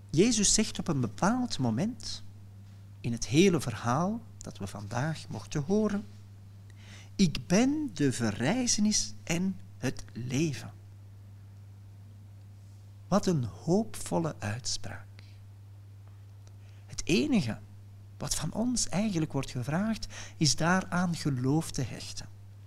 Jezus zegt op een bepaald moment in het hele verhaal dat we vandaag mochten horen: ik ben de verrijzenis en het leven. Wat een hoopvolle uitspraak. Het enige wat van ons eigenlijk wordt gevraagd, is daaraan geloof te hechten.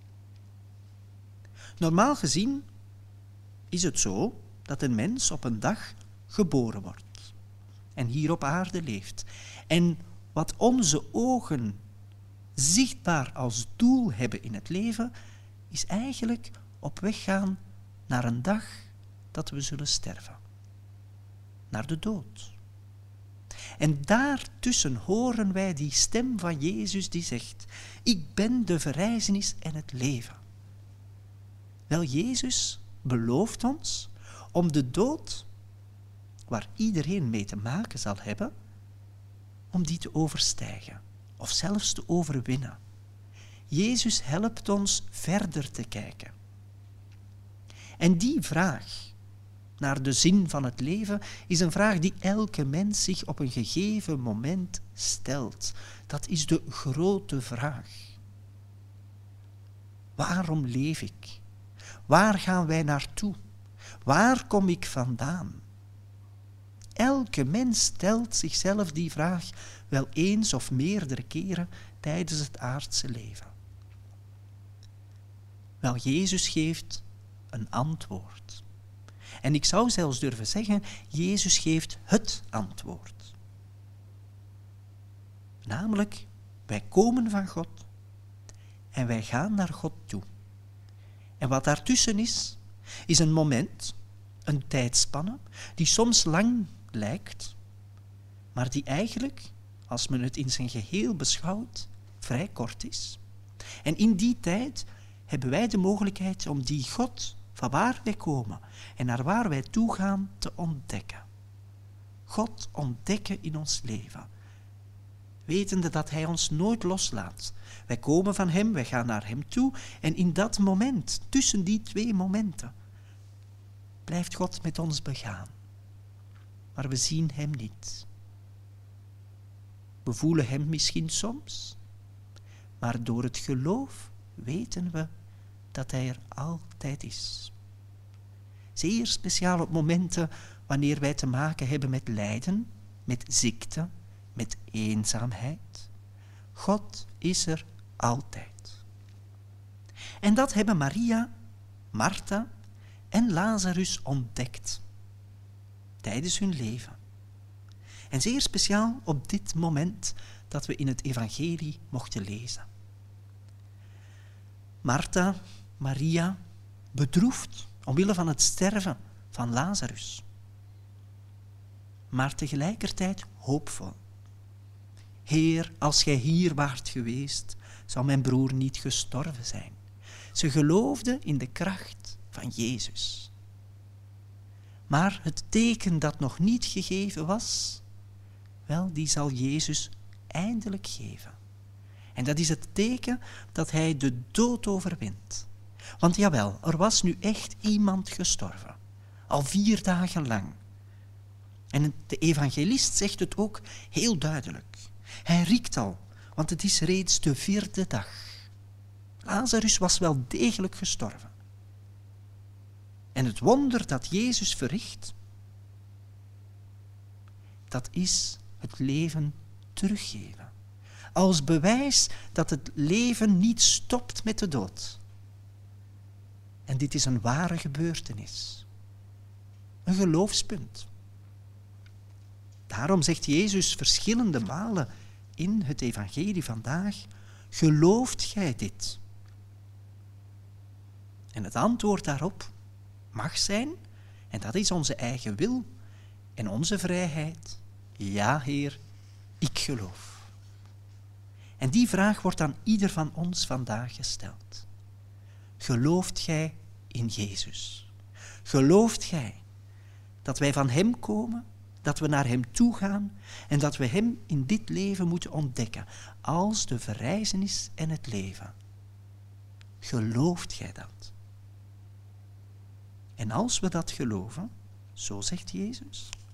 Normaal gezien is het zo dat een mens op een dag geboren wordt en hier op aarde leeft. En wat onze ogen zichtbaar als doel hebben in het leven, is eigenlijk op weg gaan naar een dag dat we zullen sterven. Naar de dood. En daartussen horen wij die stem van Jezus die zegt: ik ben de verrijzenis en het leven. Wel, Jezus belooft ons om de dood, waar iedereen mee te maken zal hebben, om die te overstijgen of zelfs te overwinnen. Jezus helpt ons verder te kijken. En die vraag naar de zin van het leven is een vraag die elke mens zich op een gegeven moment stelt. Dat is de grote vraag. Waarom leef ik? Waar gaan wij naartoe? Waar kom ik vandaan? Elke mens stelt zichzelf die vraag wel eens of meerdere keren tijdens het aardse leven. Wel, Jezus geeft een antwoord. En ik zou zelfs durven zeggen, Jezus geeft het antwoord. Namelijk, wij komen van God en wij gaan naar God toe. En wat daartussen is een moment, een tijdspanne, die soms lang lijkt, maar die eigenlijk, als men het in zijn geheel beschouwt, vrij kort is. En in die tijd hebben wij de mogelijkheid om die God, van waar wij komen en naar waar wij toe gaan, te ontdekken. God ontdekken in ons leven. Wetende dat Hij ons nooit loslaat. Wij komen van Hem, wij gaan naar Hem toe en in dat moment, tussen die twee momenten, blijft God met ons begaan. Maar we zien Hem niet. We voelen Hem misschien soms, maar door het geloof weten we dat Hij er altijd is. Zeer speciaal op momenten wanneer wij te maken hebben met lijden, met ziekte, met eenzaamheid. God is er altijd. En dat hebben Maria, Martha en Lazarus ontdekt tijdens hun leven. En zeer speciaal op dit moment dat we in het evangelie mochten lezen. Martha, Maria, bedroefd omwille van het sterven van Lazarus. Maar tegelijkertijd hoopvol. Heer, als gij hier waart geweest, zou mijn broer niet gestorven zijn. Ze geloofde in de kracht van Jezus. Maar het teken dat nog niet gegeven was, wel, die zal Jezus eindelijk geven. En dat is het teken dat hij de dood overwint. Want jawel, er was nu echt iemand gestorven. Al 4 dagen lang. En de evangelist zegt het ook heel duidelijk. Hij riekt al, want het is reeds de 4e dag. Lazarus was wel degelijk gestorven. En het wonder dat Jezus verricht, dat is het leven teruggeven. Als bewijs dat het leven niet stopt met de dood. En dit is een ware gebeurtenis. Een geloofspunt. Daarom zegt Jezus verschillende malen in het evangelie vandaag: gelooft gij dit? En het antwoord daarop mag zijn, en dat is onze eigen wil en onze vrijheid: ja, Heer, ik geloof. En die vraag wordt aan ieder van ons vandaag gesteld. Gelooft gij in Jezus? Gelooft gij dat wij van Hem komen, dat we naar Hem toe gaan en dat we Hem in dit leven moeten ontdekken als de verrijzenis en het leven? Gelooft gij dat? En als we dat geloven, zo zegt Jezus,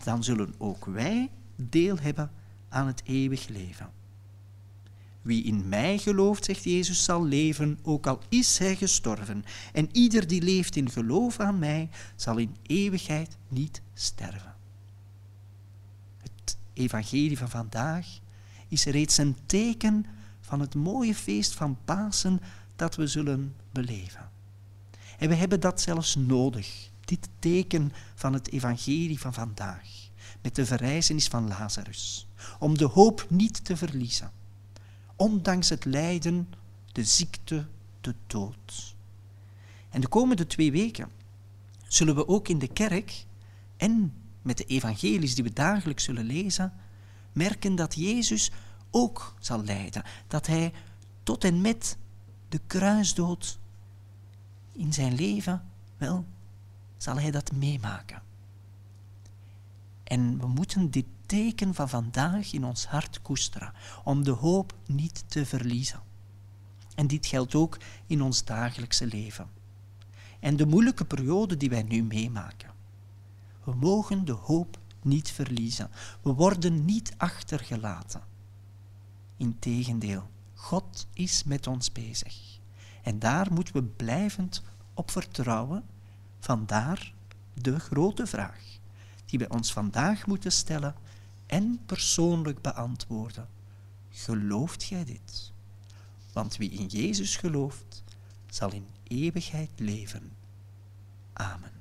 dan zullen ook wij deel hebben aan het eeuwig leven. Wie in mij gelooft, zegt Jezus, zal leven, ook al is hij gestorven. En ieder die leeft in geloof aan mij, zal in eeuwigheid niet sterven. Het evangelie van vandaag is reeds een teken van het mooie feest van Pasen dat we zullen beleven. En we hebben dat zelfs nodig, dit teken van het evangelie van vandaag, met de verrijzenis van Lazarus, om de hoop niet te verliezen, ondanks het lijden, de ziekte, de dood. En de komende 2 weken zullen we ook in de kerk en met de evangelies die we dagelijks zullen lezen, merken dat Jezus ook zal lijden, dat hij tot en met de kruisdood in zijn leven, wel, zal hij dat meemaken. En we moeten dit teken van vandaag in ons hart koesteren, om de hoop niet te verliezen. En dit geldt ook in ons dagelijkse leven. En de moeilijke periode die wij nu meemaken. We mogen de hoop niet verliezen. We worden niet achtergelaten. Integendeel, God is met ons bezig. En daar moeten we blijvend op vertrouwen. Vandaar de grote vraag die we ons vandaag moeten stellen en persoonlijk beantwoorden. Gelooft gij dit? Want wie in Jezus gelooft, zal in eeuwigheid leven. Amen.